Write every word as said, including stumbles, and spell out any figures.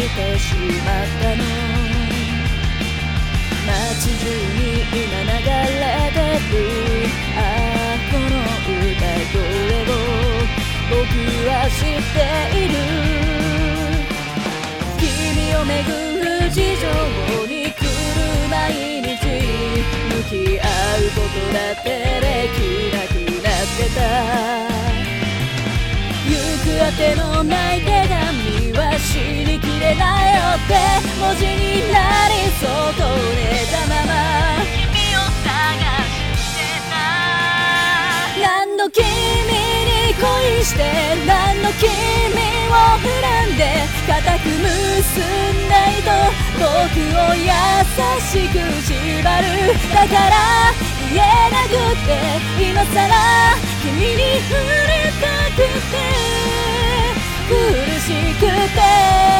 てしまったの。街中に今流れてるああこの歌声を僕は知っている。君をめぐる事情に来る毎日、向き合うことだってできなくなってた。行くあてのない手紙は知りきれないよって文字になり損ねたまま君を探してた。何度君に恋して何度君を恨んで固く結んだ糸僕を優しく縛る。だから言えなくて今さら君に触れたくて苦しくて